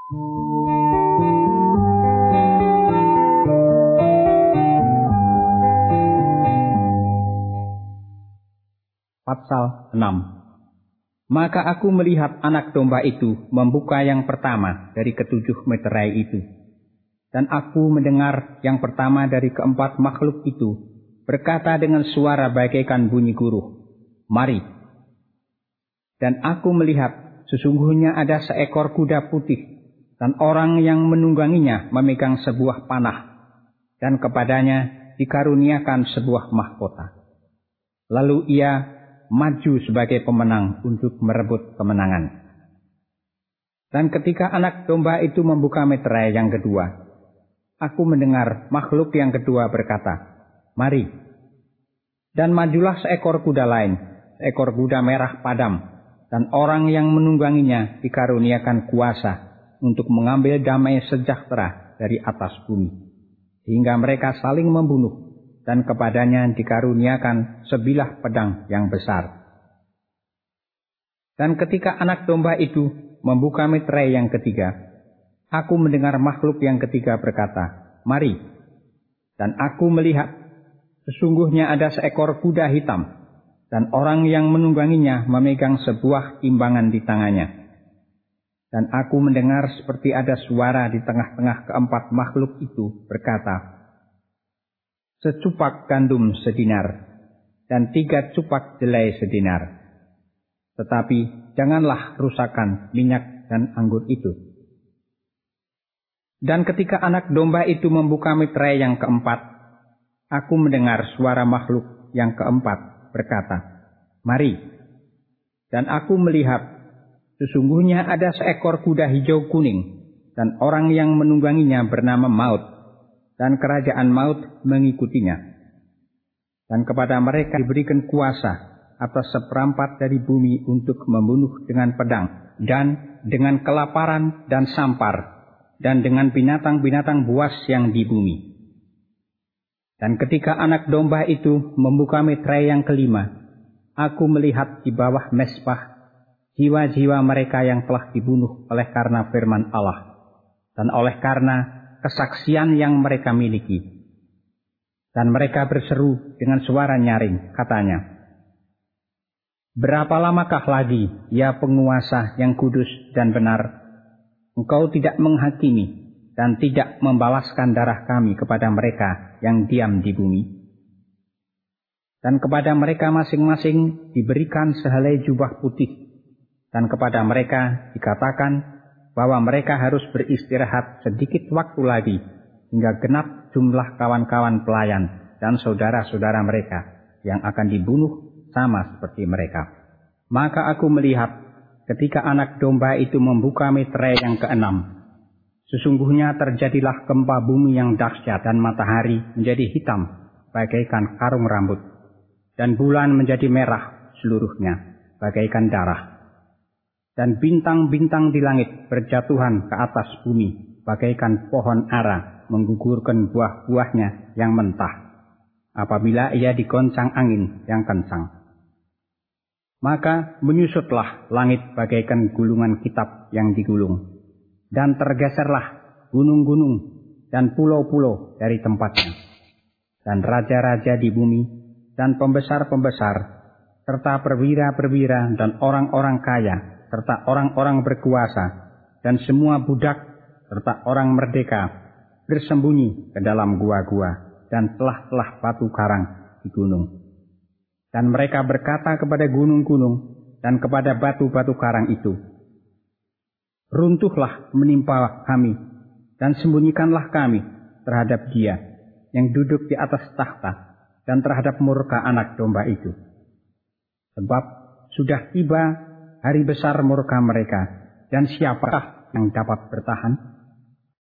Pasal 6. Maka aku melihat anak domba itu membuka yang pertama dari ketujuh meterai itu. Dan aku mendengar yang pertama dari keempat makhluk itu berkata dengan suara bagaikan bunyi guruh, "Mari." Dan aku melihat sesungguhnya ada seekor kuda putih, dan orang yang menungganginya memegang sebuah panah, dan kepadanya dikaruniakan sebuah mahkota. Lalu ia maju sebagai pemenang untuk merebut kemenangan. Dan ketika anak domba itu membuka meterai yang kedua, aku mendengar makhluk yang kedua berkata, "Mari." Dan majulah seekor kuda lain, seekor kuda merah padam, dan orang yang menungganginya dikaruniakan kuasa untuk mengambil damai sejahtera dari atas bumi, hingga mereka saling membunuh, dan kepadanya dikaruniakan sebilah pedang yang besar. Dan ketika anak domba itu membuka meterai yang ketiga, aku mendengar makhluk yang ketiga berkata, "Mari." Dan aku melihat, sesungguhnya ada seekor kuda hitam, dan orang yang menungganginya memegang sebuah timbangan di tangannya. Dan aku mendengar seperti ada suara di tengah-tengah keempat makhluk itu berkata, "Secupak gandum sedinar, dan 3 cupak jelai sedinar. Tetapi janganlah rusakkan minyak dan anggur itu." Dan ketika anak domba itu membuka meterai yang keempat, aku mendengar suara makhluk yang keempat berkata, "Mari." Dan aku melihat, sesungguhnya ada seekor kuda hijau kuning, dan orang yang menungganginya bernama Maut, dan kerajaan maut mengikutinya. Dan kepada mereka diberikan kuasa atas seperempat dari bumi untuk membunuh dengan pedang, dan dengan kelaparan dan sampar, dan dengan binatang-binatang buas yang di bumi. Dan ketika anak domba itu membuka meterai yang kelima, aku melihat di bawah mezbah jiwa-jiwa mereka yang telah dibunuh oleh karena firman Allah, dan oleh karena kesaksian yang mereka miliki. Dan mereka berseru dengan suara nyaring, katanya, "Berapa lamakah lagi, ya penguasa yang kudus dan benar, engkau tidak menghakimi dan tidak membalaskan darah kami kepada mereka yang diam di bumi?" Dan kepada mereka masing-masing diberikan sehelai jubah putih, dan kepada mereka dikatakan bahwa mereka harus beristirahat sedikit waktu lagi, hingga genap jumlah kawan-kawan pelayan dan saudara-saudara mereka yang akan dibunuh sama seperti mereka. Maka aku melihat ketika anak domba itu membuka meterai yang keenam, sesungguhnya terjadilah gempa bumi yang dahsyat, dan matahari menjadi hitam bagaikan karung rambut, dan bulan menjadi merah seluruhnya bagaikan darah. Dan bintang-bintang di langit berjatuhan ke atas bumi bagaikan pohon ara menggugurkan buah-buahnya yang mentah, apabila ia digoncang angin yang kencang. Maka menyusutlah langit bagaikan gulungan kitab yang digulung, dan tergeserlah gunung-gunung dan pulau-pulau dari tempatnya. Dan raja-raja di bumi, dan pembesar-pembesar, serta perwira-perwira dan orang-orang kaya, serta orang-orang berkuasa, dan semua budak, serta orang merdeka, bersembunyi ke dalam gua-gua dan telah-telah batu karang di gunung. Dan mereka berkata kepada gunung-gunung dan kepada batu-batu karang itu, "Runtuhlah menimpa kami, dan sembunyikanlah kami terhadap Dia yang duduk di atas takhta, dan terhadap murka anak domba itu. Sebab sudah tiba hari besar murka mereka, dan siapakah yang dapat bertahan?"